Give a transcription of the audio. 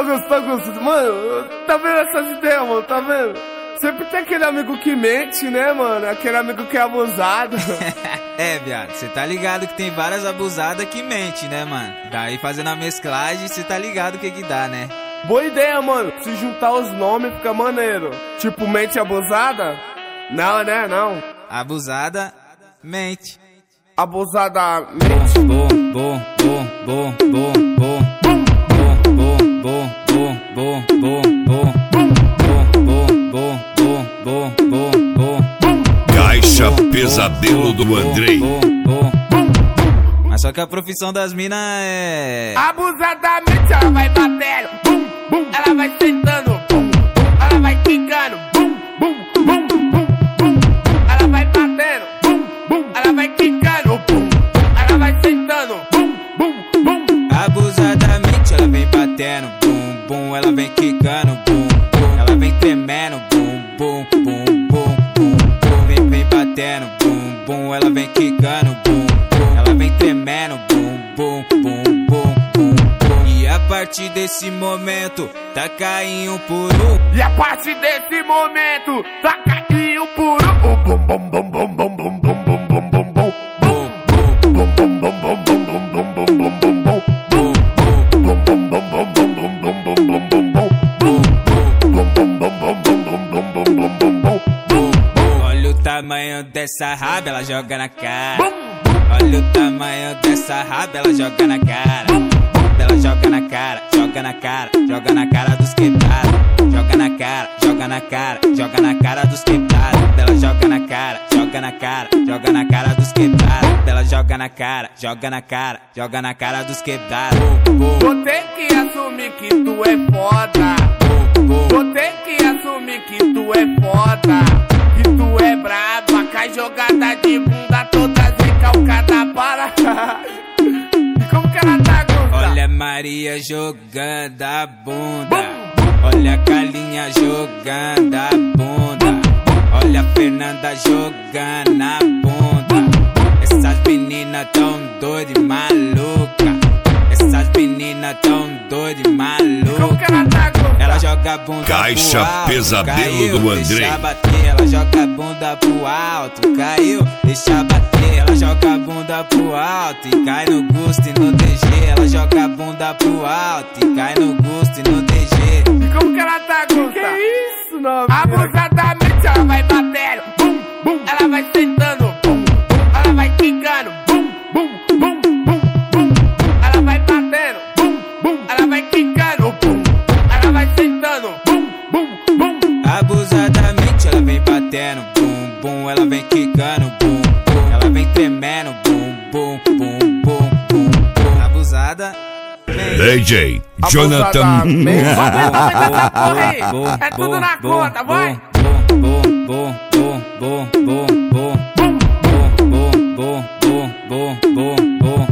Augusto, mano, tá vendo essas ideias, mano, tá vendo? Sempre tem aquele amigo que mente, né, mano? Aquele amigo que é abusado. É, viado, cê tá ligado que tem várias abusadas que mente, né, mano? Daí fazendo a mesclagem, cê tá ligado o que dá, né? Boa ideia, mano. Se juntar os nomes fica maneiro. Tipo, mente abusada? Não, né, não. Abusada, mente. Abusada, mente. Caixa Pesadelo do Andrei. Mas só que a profissão das minas é... Abusadamente ela vai batendo, bum, bum. Ela vai sentando, bum, bum. Ela vai quicando, bum, bum, bum, bum, bum. Ela vai batendo, bum, bum. Ela vai quicando, bum. Ela vai sentando, bum, bum, bum. Abusadamente ela vem batendo, bum, bum. Ela vem quicando, bum, bum. Ela vem tremendo, bum, bum, bum, bum, bum, bum. Vem batendo, bum, bum. Ela vem quicando, bum, bum. Ela vem tremendo, bum, bum, bum, bum, bum, bum. E a partir desse momento, tá caindo por um. E a partir desse momento, tá caindo por um. Bum, bum, bum, bum, bum, bum, bum, bum, bum, bum, bum. Olha o tamanho dessa raba, ela joga na cara. Olha o tamanho dessa raba, ela joga na cara. Ela joga na cara, joga na cara, joga na cara dos quebrados. Joga na cara, joga na cara, joga na cara dos quebrados. Ela joga na cara, joga na cara, joga na cara dos quebrados. Ela joga na cara, joga na cara, joga na cara dos quebrados. Vou ter que assumir que tu é foda. Vou ter que assumir que tu é foda. Que tu é braba, cai jogada de bunda toda recalcada para. E como que ela tá, Gusta? Olha a Maria jogando a bunda. Olha a Carlinha jogando a bunda. Olha a Fernanda jogando a bunda. Essas meninas tão doidas e maluca. Essas meninas tão doidas e maluca. Como que ela tá, Gusta? Ela joga a bunda Caixa pro alto, Pesadelo caiu, do Andrei. deixa bater. Ela joga a bunda pro alto, caiu, deixa bater. Ela joga a bunda pro alto e cai no gosto e no DG. Ela joga a bunda pro alto e cai no gosto e no DG. E como que ela tá, Gusta? Que isso, novinha? Abusadamente ela vai batendo, bum, bum. Ela vai sentando, bum, bum. Ela vai quicando, bum, bum, bum, bum, bum. Ela vai batendo, bum, bum. Ela vai quicando, bum. Ela vai sentando, bum, bum, bum. Abusadamente ela vem batendo, bum, bum. Ela vem quicando, bum, bum. Ela vem tremendo, bum, bum, bum, bum, bum, bum. Abusada. DJ Jonathan. Abusadamente. É tudo na conta, vai. Bom.